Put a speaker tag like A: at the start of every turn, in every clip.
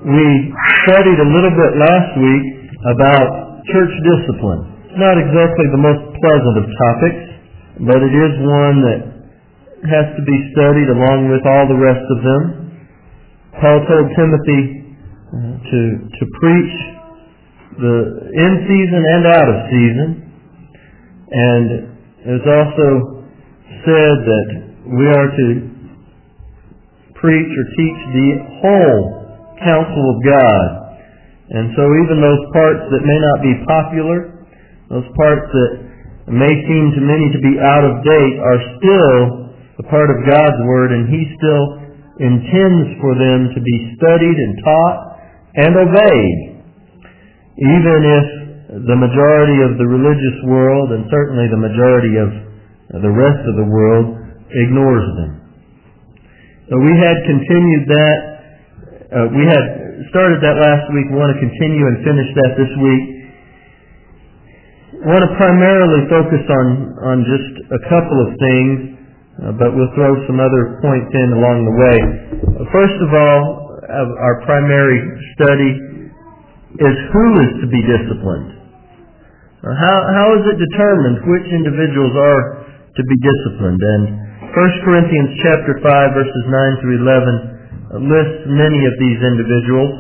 A: We studied a little bit last week about church discipline. It's not exactly the most pleasant of topics, but it is one that has to be studied along with all the rest of them. Paul told Timothy to preach in season and out of season, and it was also said that we are to preach or teach the whole counsel of God. And so even those parts that may not be popular, those parts that may seem to many to be out of date, are still a part of God's Word, and He still intends for them to be studied and taught and obeyed, even if the majority of the religious world, and certainly the majority of the rest of the world, ignores them. So we had continued that. We had started that last week. We want to continue and finish that this week. We want to primarily focus on just a couple of things, but we'll throw some other points in along the way. First of all, our primary study is who is to be disciplined. How is it determined which individuals are to be disciplined? And 1 Corinthians chapter 5 verses 9 through 11 lists many of these individuals.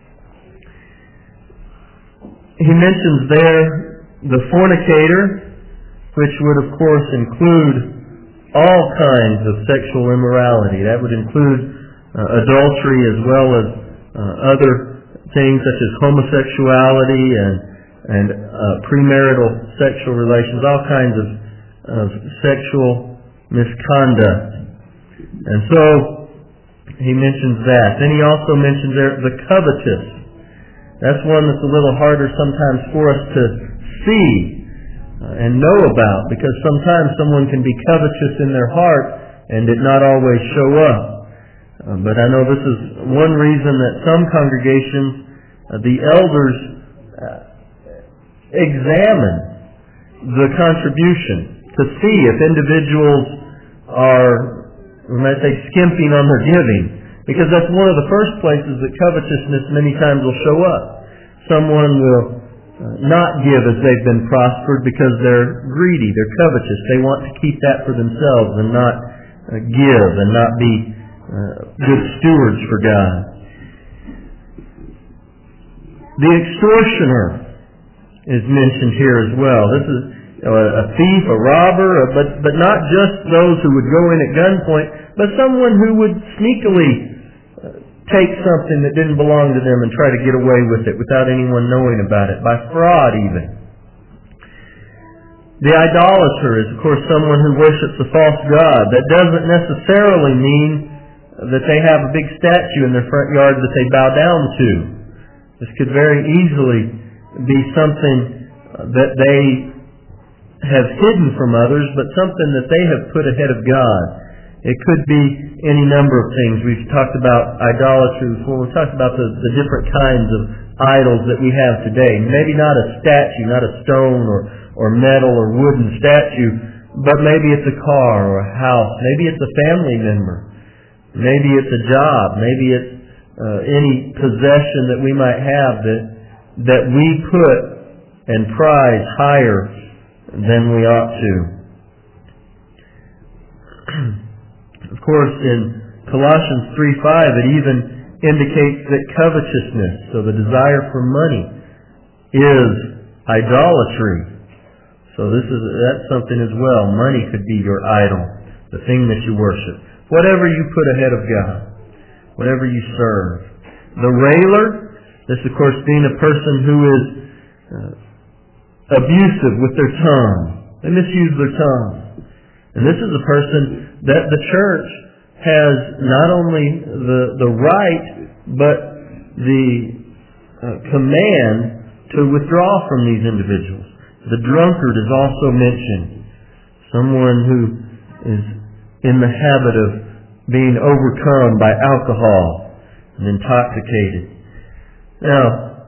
A: He mentions there the fornicator, which would of course include all kinds of sexual immorality. That would include adultery as well as other things such as homosexuality and premarital sexual relations, all kinds of sexual misconduct. And so he mentions that. Then he also mentions there the covetous. That's one that's a little harder sometimes for us to see and know about, because sometimes someone can be covetous in their heart and it not always show up. But I know this is one reason that some congregations, the elders examine the contribution to see if individuals are, we might say, skimping on their giving, because that's one of the first places that covetousness many times will show up. Someone will not give as they've been prospered because they're greedy, they're covetous. They want to keep that for themselves and not give and not be good stewards for God. The extortioner is mentioned here as well. This is a thief, a robber, but not just those who would go in at gunpoint, but someone who would sneakily take something that didn't belong to them and try to get away with it without anyone knowing about it, by fraud even. The idolater is, of course, someone who worships a false god. That doesn't necessarily mean that they have a big statue in their front yard that they bow down to. This could very easily be something that they have hidden from others, but something that they have put ahead of God. It could be any number of things. We've talked about idolatry before. We've talked about the different kinds of idols that we have today. Maybe not a statue, not a stone or metal or wooden statue, but maybe it's a car or a house. Maybe it's a family member. Maybe it's a job. Maybe it's any possession that we might have that we put and prize higher than we ought to. Of course, in Colossians 3:5, it even indicates that covetousness, so the desire for money, is idolatry. So that's something as well. Money could be your idol, the thing that you worship. Whatever you put ahead of God, whatever you serve. The railer, this of course being a person who is abusive with their tongue. They misuse their tongue. And this is a person that the church has not only the right, but the command to withdraw from these individuals. The drunkard is also mentioned. Someone who is in the habit of being overcome by alcohol and intoxicated. Now,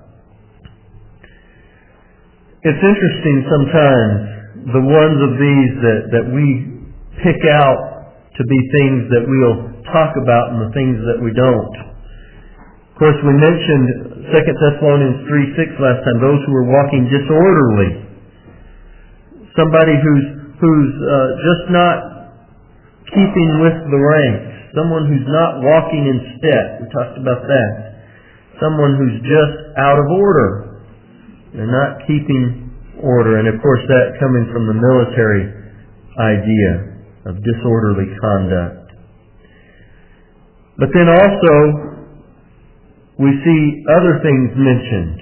A: it's interesting sometimes, the ones of these that we pick out to be things that we'll talk about and the things that we don't. Of Of course, we mentioned 2 Thessalonians 3:6 last time, those who are walking disorderly. Somebody who's just not keeping with the ranks. Someone who's not walking in step. We talked about that. Someone who's just out of order. They're not keeping order. And of course that coming from the military idea of disorderly conduct. But then also we see other things mentioned.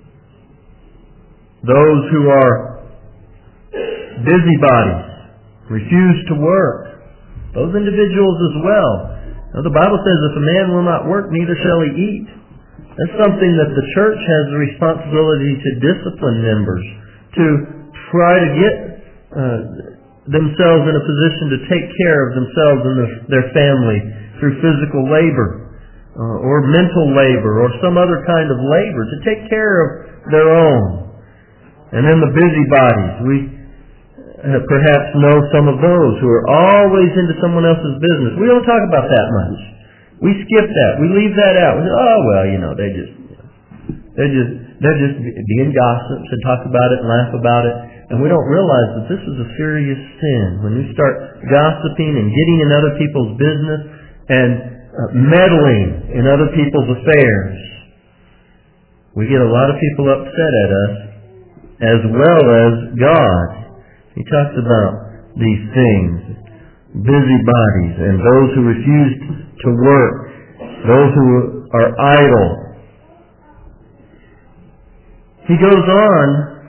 A: Those who are busybodies, refuse to work. Those individuals as well. Now, the Bible says if a man will not work, neither shall he eat. That's something that the church has the responsibility to discipline members, to try to get themselves in a position to take care of themselves and their family through physical labor or mental labor or some other kind of labor, to take care of their own. And then the busybodies. We perhaps know some of those who are always into someone else's business. We don't talk about that much. We skip that. We leave that out. We say, oh well, they're just being gossips and talk about it and laugh about it. And we don't realize that this is a serious sin. When we start gossiping and getting in other people's business and meddling in other people's affairs, we get a lot of people upset at us as well as God. He talks about these things, busybodies, and those who refuse to work, those who are idle. He goes on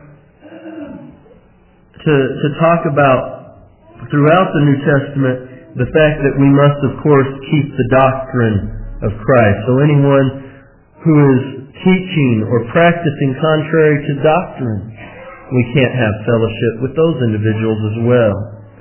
A: to talk about, throughout the New Testament, the fact that we must, of course, keep the doctrine of Christ. So anyone who is teaching or practicing contrary to doctrine, we can't have fellowship with those individuals as well.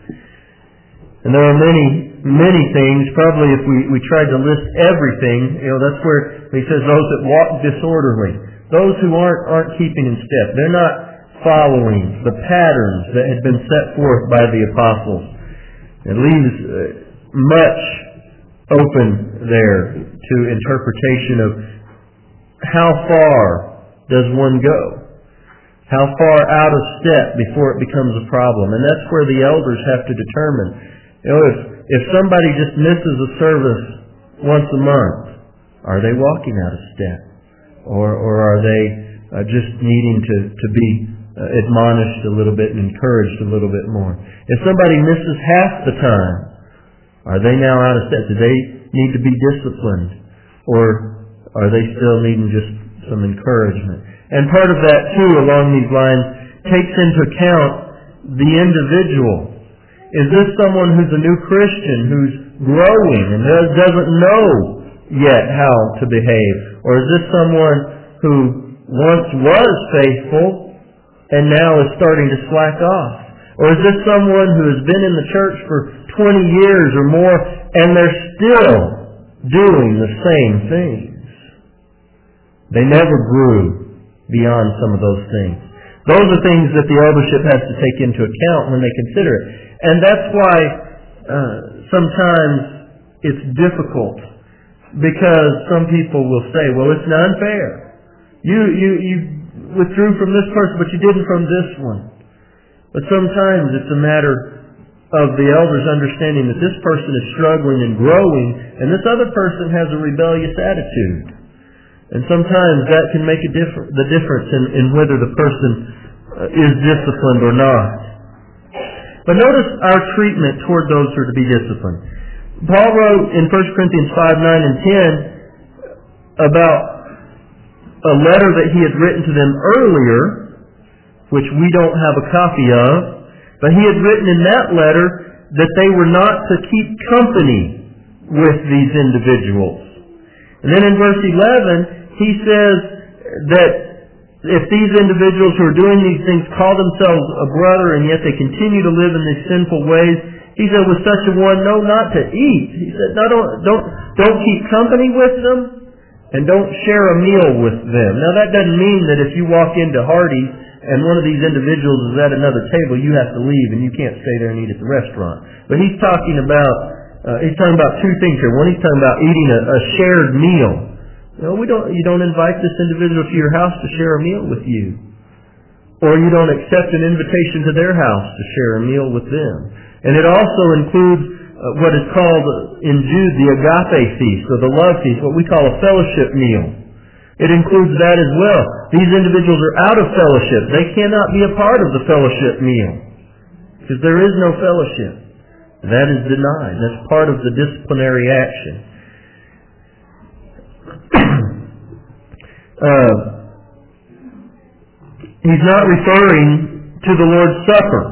A: And there are many, many things. Probably if we tried to list everything, that's where he says those that walk disorderly. Those who aren't keeping in step. They're not following the patterns that had been set forth by the apostles. It leaves much open there to interpretation of how far does one go. How far out of step before it becomes a problem. And that's where the elders have to determine. If somebody just misses a service once a month, are they walking out of step? Or are they just needing to be admonished a little bit and encouraged a little bit more? If somebody misses half the time, are they now out of step? Do they need to be disciplined? Or are they still needing just some encouragement? And part of that, too, along these lines, takes into account the individual. Is this someone who's a new Christian, who's growing and doesn't know yet how to behave? Or is this someone who once was faithful and now is starting to slack off? Or is this someone who has been in the church for 20 years or more and they're still doing the same things? They never grew beyond some of those things. Those are things that the eldership has to take into account when they consider it. And that's why sometimes it's difficult, because some people will say, well, it's unfair. You withdrew from this person, but you didn't from this one. But sometimes it's a matter of the elders understanding that this person is struggling and growing, and this other person has a rebellious attitude. And sometimes that can make the difference in whether the person is disciplined or not. But notice our treatment toward those who are to be disciplined. Paul wrote in 1 Corinthians 5, 9, and 10 about a letter that he had written to them earlier, which we don't have a copy of, but he had written in that letter that they were not to keep company with these individuals. And then in verse 11, he says that if these individuals who are doing these things call themselves a brother and yet they continue to live in these sinful ways, he said, with such a one, no, not to eat. He said, no, don't keep company with them and don't share a meal with them. Now that doesn't mean that if you walk into Hardee's and one of these individuals is at another table, you have to leave and you can't stay there and eat at the restaurant. But he's talking about two things here. One, he's talking about eating a shared meal No, you don't invite this individual to your house to share a meal with you. Or you don't accept an invitation to their house to share a meal with them. And it also includes what is called in Jude the agape feast, or the love feast, what we call a fellowship meal. It includes that as well. These individuals are out of fellowship. They cannot be a part of the fellowship meal, because there is no fellowship. That is denied. That's part of the disciplinary action. He's not referring to the Lord's Supper.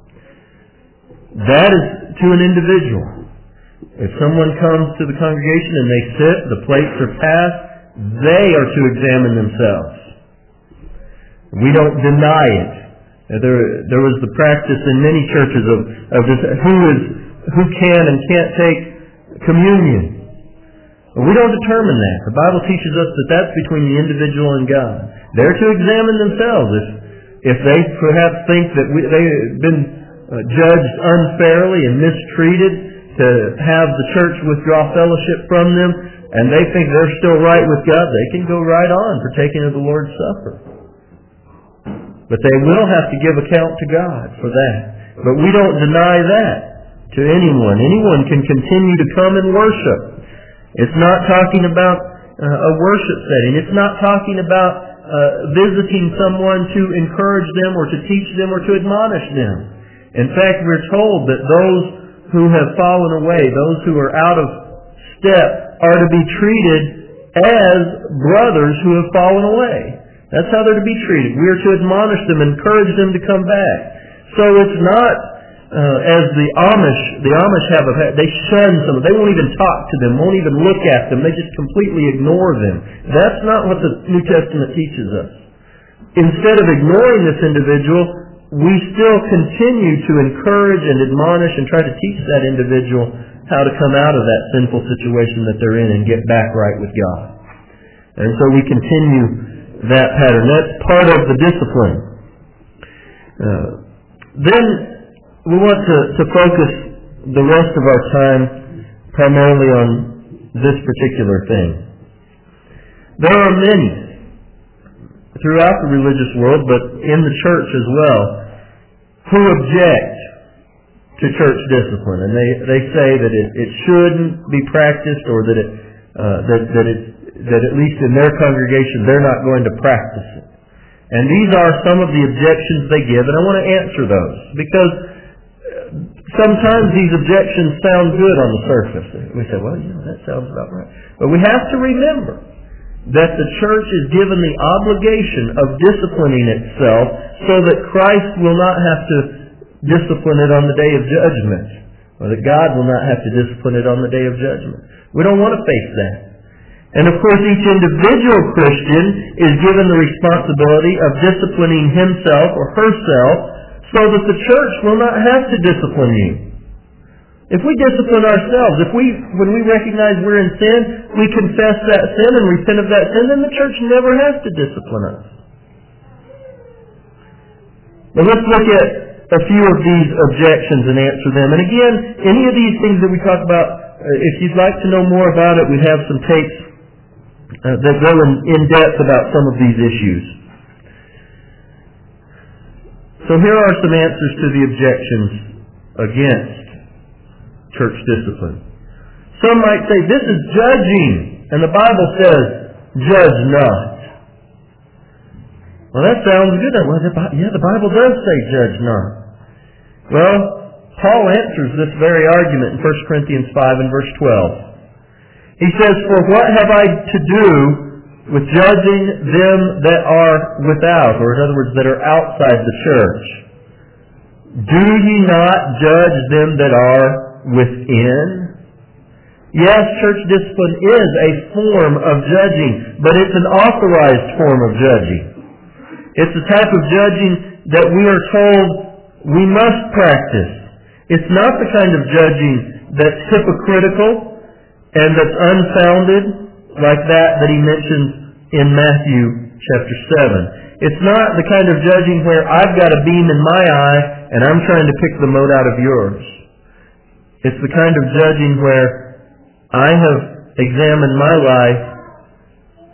A: That is to an individual. If someone comes to the congregation and they sit, the plates are passed, they are to examine themselves. We don't deny it. There was the practice in many churches of this, who can and can't take communion. But we don't determine that. The Bible teaches us that that's between the individual and God. They're to examine themselves. If they perhaps think that they've been judged unfairly and mistreated, to have the church withdraw fellowship from them, and they think they're still right with God, they can go right on partaking of the Lord's Supper. But they will have to give account to God for that. But we don't deny that to anyone. Anyone can continue to come and worship. It's not talking about a worship setting. It's not talking about visiting someone to encourage them or to teach them or to admonish them. In fact, we're told that those who have fallen away, those who are out of step, are to be treated as brothers who have fallen away. That's how they're to be treated. We are to admonish them, encourage them to come back. So it's not as the Amish have, they shun someone. They won't even talk to them, won't even look at them. They just completely ignore them. That's not what the New Testament teaches us. Instead of ignoring this individual, we still continue to encourage and admonish and try to teach that individual how to come out of that sinful situation that they're in and get back right with God. And so we continue that pattern. That's part of the discipline. Then we want to focus the rest of our time primarily on this particular thing. There are many throughout the religious world, but in the church as well, who object to church discipline, and they say that it shouldn't be practiced, or that at least in their congregation they're not going to practice it. And these are some of the objections they give, and I want to answer those, because sometimes these objections sound good on the surface. We say, well, that sounds about right. But we have to remember that the church is given the obligation of disciplining itself so that Christ will not have to discipline it on the day of judgment, or that God will not have to discipline it on the day of judgment. We don't want to face that. And of course, each individual Christian is given the responsibility of disciplining himself or herself so that the church will not have to discipline you. If we discipline ourselves, when we recognize we're in sin, we confess that sin and repent of that sin, then the church never has to discipline us. But let's look at a few of these objections and answer them. And again, any of these things that we talk about, if you'd like to know more about it, we have some tapes that go in depth about some of these issues. So here are some answers to the objections against church discipline. Some might say, this is judging, and the Bible says, judge not. Well, that sounds good. Well, the Bible does say judge not. Well, Paul answers this very argument in 1 Corinthians 5 and verse 12. He says, for what have I to do with judging them that are without, or in other words, that are outside the church? Do ye not judge them that are within? Yes, church discipline is a form of judging, but it's an authorized form of judging. It's the type of judging that we are told we must practice. It's not the kind of judging that's hypocritical and that's unfounded, like that he mentions in Matthew chapter 7. It's not the kind of judging where I've got a beam in my eye and I'm trying to pick the mote out of yours. It's the kind of judging where I have examined my life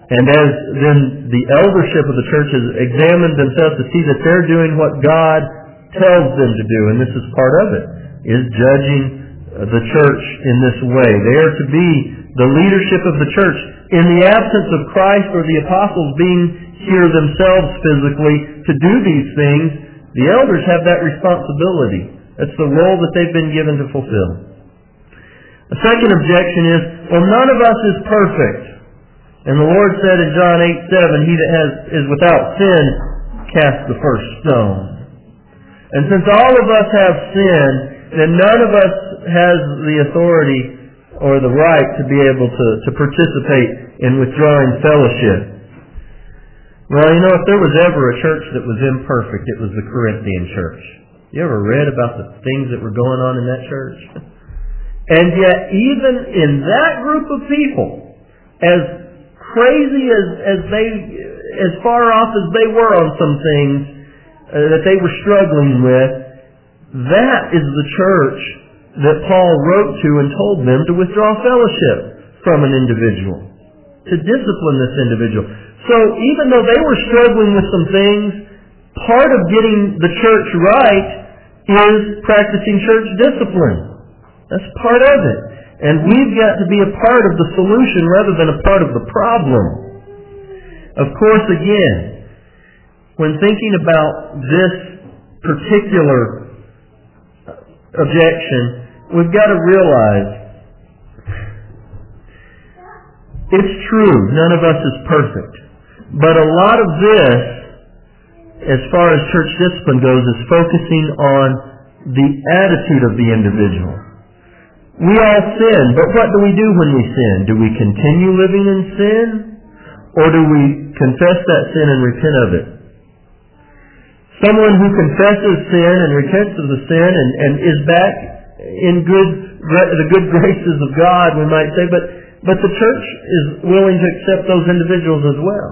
A: And as then the eldership of the church has examined themselves to see that they're doing what God tells them to do, and this is part of it, is judging the church in this way. They are to be the leadership of the church. In the absence of Christ or the apostles being here themselves physically to do these things, the elders have that responsibility. That's the role that they've been given to fulfill. A second objection is, well, none of us is perfect. And the Lord said in John 8:7, he that is without sin cast the first stone. And since all of us have sin, then none of us has the authority or the right to be able to participate in withdrawing fellowship. Well, if there was ever a church that was imperfect, it was the Corinthian church. You ever read about the things that were going on in that church? And yet, even in that group of people, as crazy as far off as they were on some things that they were struggling with, that is the church that Paul wrote to and told them to withdraw fellowship from an individual, to discipline this individual. So even though they were struggling with some things, part of getting the church right is practicing church discipline. That's part of it. And we've got to be a part of the solution rather than a part of the problem. Of course, again, when thinking about this particular objection, we've got to realize it's true, none of us is perfect. But a lot of this, as far as church discipline goes, is focusing on the attitude of the individual. We all sin, but what do we do when we sin? Do we continue living in sin? Or do we confess that sin and repent of it? Someone who confesses sin and repents of the sin and is back in the good graces of God, we might say, but the church is willing to accept those individuals as well.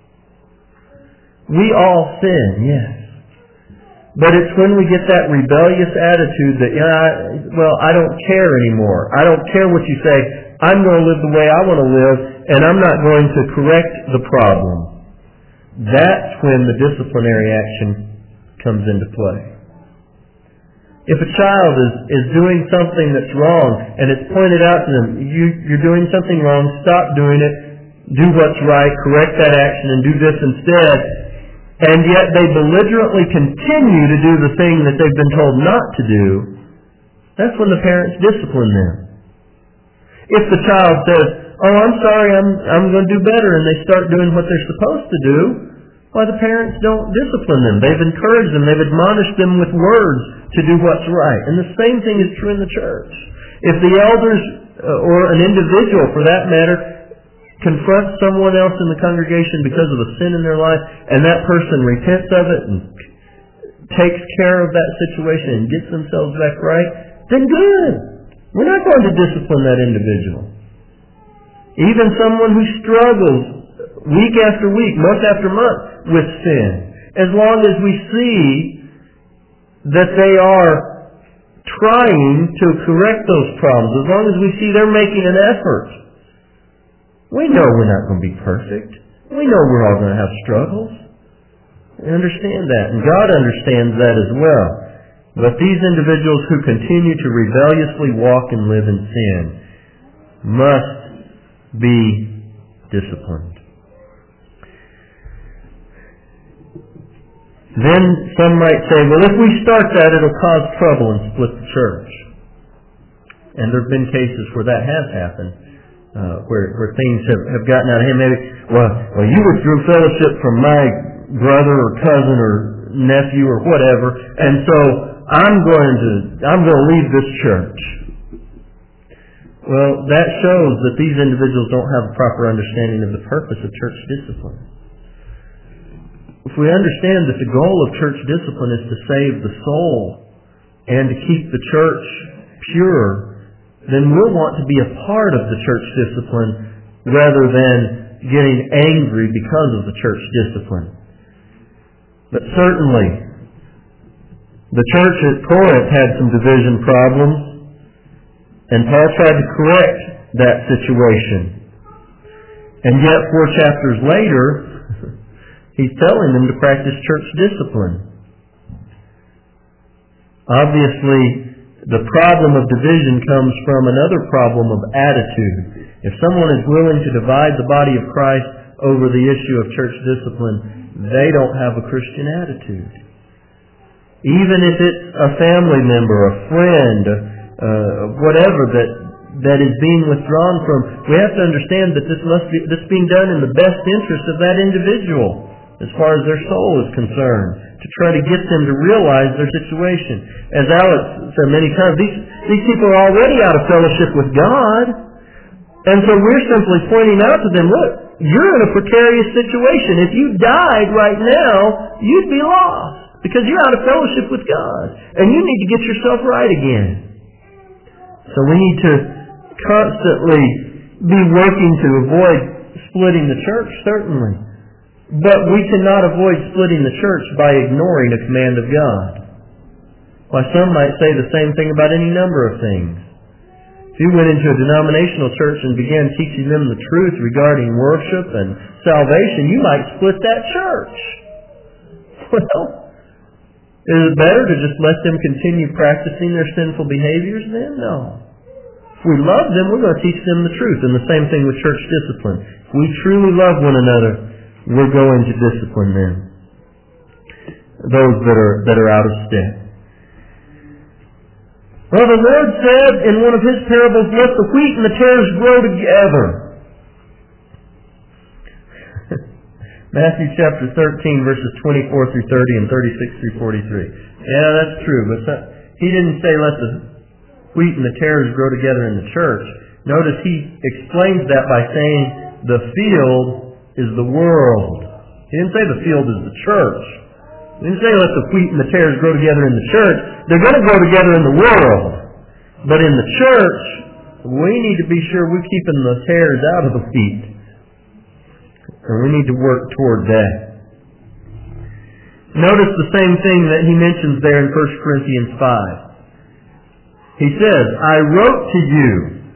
A: We all sin, yes. But it's when we get that rebellious attitude that, I don't care anymore. I don't care what you say. I'm going to live the way I want to live, and I'm not going to correct the problem. That's when the disciplinary action comes into play. If a child is doing something that's wrong, and it's pointed out to them, you're doing something wrong, stop doing it, do what's right, correct that action, and do this instead, and yet they belligerently continue to do the thing that they've been told not to do, that's when the parents discipline them. If the child says, I'm sorry, I'm going to do better, and they start doing what they're supposed to do, why the parents don't discipline them. They've encouraged them, they've admonished them with words to do what's right. And the same thing is true in the church. If the elders, or an individual for that matter, confronts someone else in the congregation because of a sin in their life, and that person repents of it and takes care of that situation and gets themselves back right, then good. We're not going to discipline that individual. Even someone who struggles week after week, month after month with sin, as long as we see that they are trying to correct those problems, as long as we see they're making an effort. We know we're not going to be perfect. We know we're all going to have struggles. We understand that, and God understands that as well. But these individuals who continue to rebelliously walk and live in sin must be disciplined. Then some might say, well, if we start that, it'll cause trouble and split the church. And there have been cases where that has happened. Where things have gotten out of hand. Maybe, well, you withdrew fellowship from my brother or cousin or nephew or whatever, and so I'm going to leave this church. Well, that shows that these individuals don't have a proper understanding of the purpose of church discipline. If we understand that the goal of church discipline is to save the soul and to keep the church pure, then we'll want to be a part of the church discipline rather than getting angry because of the church discipline. But certainly, the church at Corinth had some division problems, and Paul tried to correct that situation. And yet 4 chapters later, he's telling them to practice church discipline. Obviously, the problem of division comes from another problem of attitude. If someone is willing to divide the body of Christ over the issue of church discipline, they don't have a Christian attitude. Even if it's a family member, a friend, whatever that is being withdrawn from, we have to understand that this being done in the best interest of that individual, as far as their soul is concerned, to try to get them to realize their situation. As Alex said many times, these people are already out of fellowship with God, and so we're simply pointing out to them, look, you're in a precarious situation. If you died right now, you'd be lost, because you're out of fellowship with God, and you need to get yourself right again. So we need to constantly be working to avoid splitting the church, certainly. But we cannot avoid splitting the church by ignoring a command of God. Why, some might say the same thing about any number of things. If you went into a denominational church and began teaching them the truth regarding worship and salvation, you might split that church. Well, is it better to just let them continue practicing their sinful behaviors then? No. If we love them, we're going to teach them the truth. And the same thing with church discipline. If we truly love one another, we're going to discipline them. Those that are out of step. Well, the Lord said in one of His parables, let the wheat and the tares grow together. Matthew chapter 13, verses 24 through 30 and 36 through 43. Yeah, that's true, but He didn't say let the wheat and the tares grow together in the church. Notice He explains that by saying the field is the world. He didn't say the field is the church. He didn't say let the wheat and the tares grow together in the church. They're going to grow together in the world. But in the church, we need to be sure we're keeping the tares out of the wheat. And we need to work toward that. Notice the same thing that he mentions there in 1 Corinthians 5. He says, I wrote to you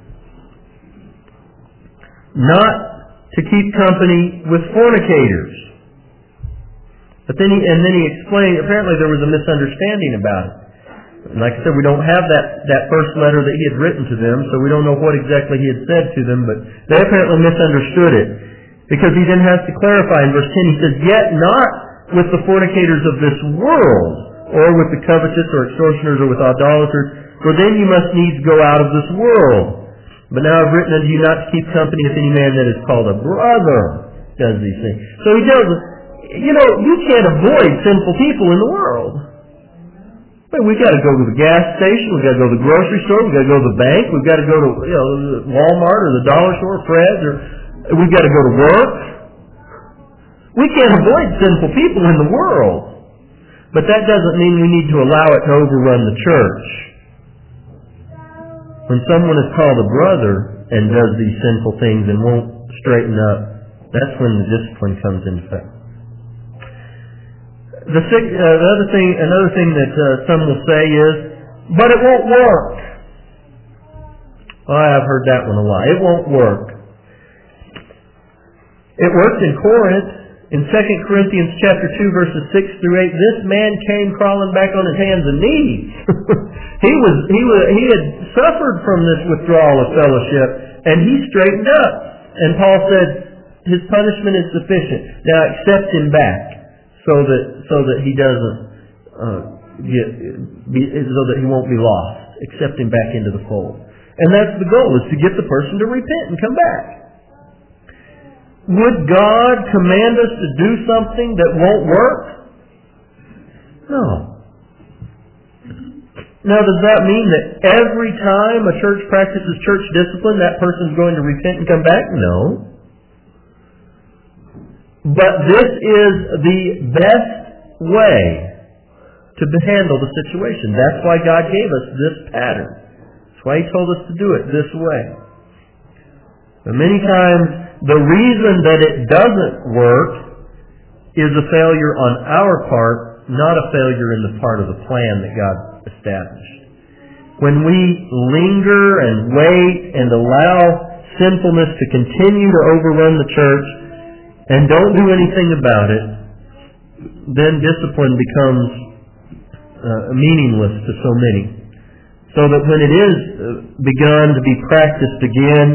A: not to keep company with fornicators. But then he explained, apparently there was a misunderstanding about it. And like I said, we don't have that first letter that he had written to them, so we don't know what exactly he had said to them, but they apparently misunderstood it. Because he then has to clarify in verse 10, he says, yet not with the fornicators of this world, or with the covetous, or extortioners, or with idolaters, for then you must needs go out of this world. But now I've written unto you not to keep company with any man that is called a brother, does these things. So he tells us, you can't avoid sinful people in the world. We've got to go to the gas station, we've got to go to the grocery store, we've got to go to the bank, we've got to go to Walmart or the dollar store, Fred's, or we've got to go to work. We can't avoid sinful people in the world. But that doesn't mean we need to allow it to overrun the church. When someone is called a brother and does these sinful things and won't straighten up, that's when the discipline comes into effect. Another thing that some will say is, but it won't work. Oh, I've heard that one a lot. It won't work. It worked in Corinth. In 2 Corinthians chapter 2, verses 6 through 8, this man came crawling back on his hands and knees. He had suffered from this withdrawal of fellowship, and he straightened up. And Paul said, his punishment is sufficient. Now accept him back, so that he doesn't so that he won't be lost. Accept him back into the fold. And that's the goal, is to get the person to repent and come back. Would God command us to do something that won't work? No. Now, does that mean that every time a church practices church discipline, that person's going to repent and come back? No. But this is the best way to handle the situation. That's why God gave us this pattern. That's why He told us to do it this way. But many times, the reason that it doesn't work is a failure on our part, not a failure in the part of the plan that God established. When we linger and wait and allow sinfulness to continue to overrun the church and don't do anything about it, then discipline becomes meaningless to so many. So that when it is begun to be practiced again,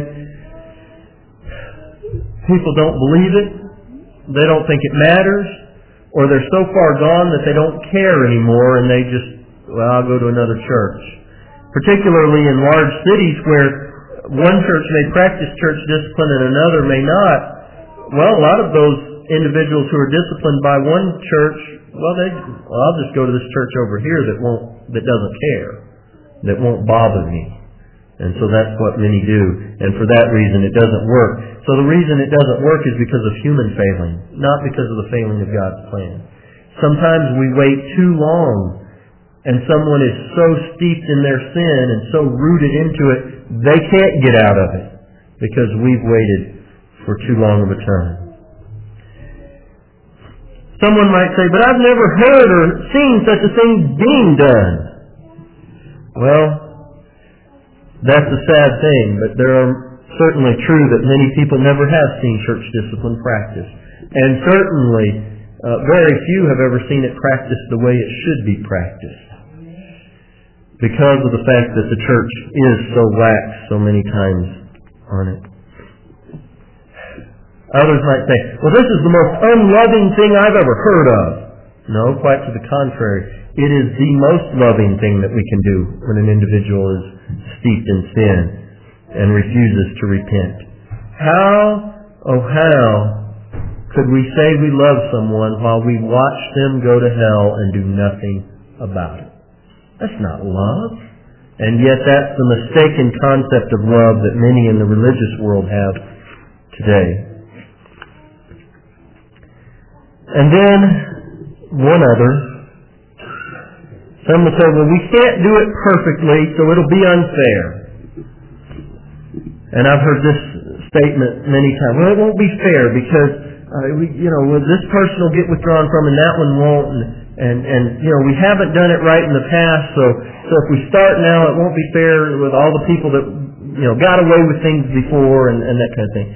A: people don't believe it, they don't think it matters, or they're so far gone that they don't care anymore and they just, well, I'll go to another church. Particularly in large cities where one church may practice church discipline and another may not. Well, a lot of those individuals who are disciplined by one church, I'll just go to this church over here that doesn't care, that won't bother me. And so that's what many do. And for that reason it doesn't work. So the reason it doesn't work is because of human failing, not because of the failing of God's plan. Sometimes we wait too long and someone is so steeped in their sin and so rooted into it, they can't get out of it because we've waited for too long of a time. Someone might say, but I've never heard or seen such a thing being done. Well, that's a sad thing, but there are certainly true that many people never have seen church discipline practiced. And certainly, very few have ever seen it practiced the way it should be practiced, because of the fact that the church is so lax so many times on it. Others might say, well, this is the most unloving thing I've ever heard of. No, quite to the contrary. It is the most loving thing that we can do when an individual is steeped in sin and refuses to repent. How could we say we love someone while we watch them go to hell and do nothing about it? That's not love. And yet that's the mistaken concept of love that many in the religious world have today. And then, one other. Some will say, well, we can't do it perfectly, so it'll be unfair. And I've heard this statement many times. Well, it won't be fair because, this person will get withdrawn from and that one won't. And we haven't done it right in the past, so if we start now, it won't be fair with all the people that, got away with things before and that kind of thing.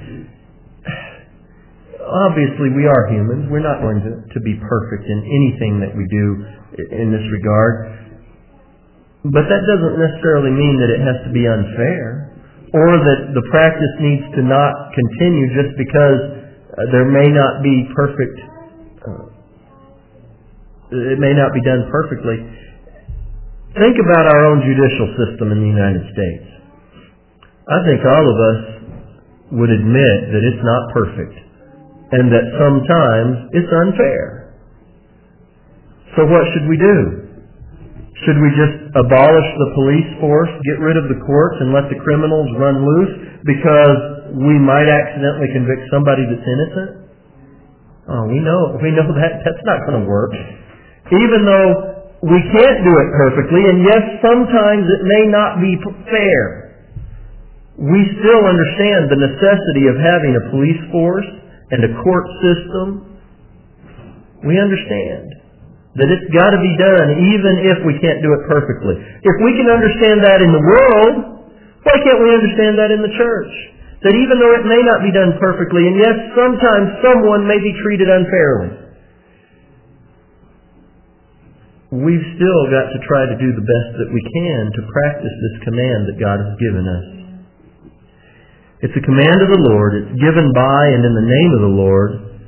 A: Obviously, we are humans. We're not going to be perfect in anything that we do in this regard. But that doesn't necessarily mean that it has to be unfair, or that the practice needs to not continue just because there may not be perfect, it may not be done perfectly. Think about our own judicial system in the United States. I think all of us would admit that it's not perfect, and that sometimes it's unfair. So what should we do? Should we just abolish the police force, get rid of the courts, and let the criminals run loose because we might accidentally convict somebody that's innocent? Oh, we know that's not going to work. Even though we can't do it perfectly, and yes, sometimes it may not be fair, we still understand the necessity of having a police force and a court system. We understand that it's got to be done even if we can't do it perfectly. If we can understand that in the world, why can't we understand that in the church? That even though it may not be done perfectly, and yes, sometimes someone may be treated unfairly, we've still got to try to do the best that we can to practice this command that God has given us. It's a command of the Lord. It's given by and in the name of the Lord,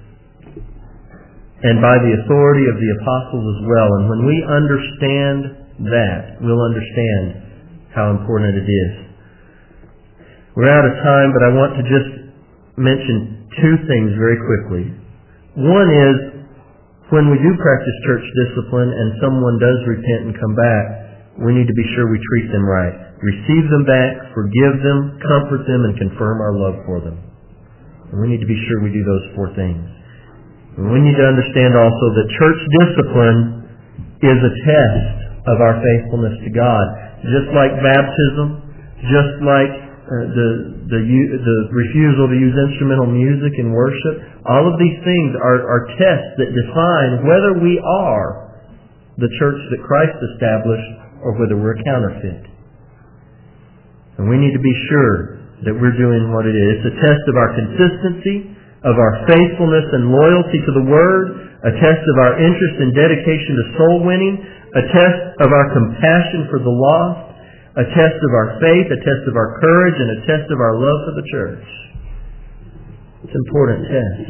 A: and by the authority of the apostles as well. And when we understand that, we'll understand how important it is. We're out of time, but I want to just mention two things very quickly. One is, when we do practice church discipline and someone does repent and come back, we need to be sure we treat them right. Receive them back, forgive them, comfort them, and confirm our love for them. And we need to be sure we do those four things. And we need to understand also that church discipline is a test of our faithfulness to God. Just like baptism, just like the refusal to use instrumental music in worship, all of these things are tests that define whether we are the church that Christ established or whether we're a counterfeit. And we need to be sure that we're doing what it is. It's a test of our consistency, of our faithfulness and loyalty to the Word, a test of our interest and dedication to soul winning, a test of our compassion for the lost, a test of our faith, a test of our courage, and a test of our love for the church. It's an important test.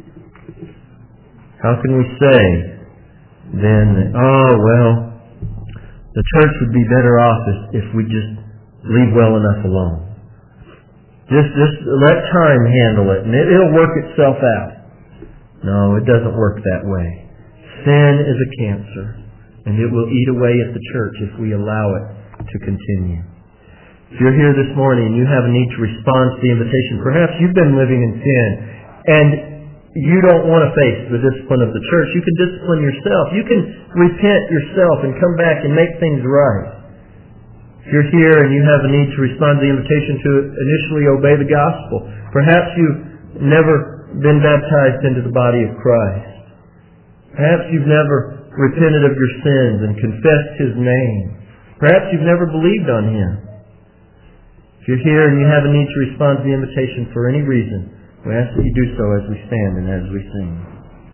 A: How can we say then that, the church would be better off if we just leave well enough alone? Just let time handle it, and it'll work itself out. No, it doesn't work that way. Sin is a cancer, and it will eat away at the church if we allow it to continue. If you're here this morning and you have a need to respond to the invitation, perhaps you've been living in sin, and you don't want to face the discipline of the church. You can discipline yourself. You can repent yourself and come back and make things right. If you're here and you have a need to respond to the invitation to initially obey the gospel, perhaps you've never been baptized into the body of Christ. Perhaps you've never repented of your sins and confessed His name. Perhaps you've never believed on Him. If you're here and you have a need to respond to the invitation for any reason, we ask that you do so as we stand and as we sing.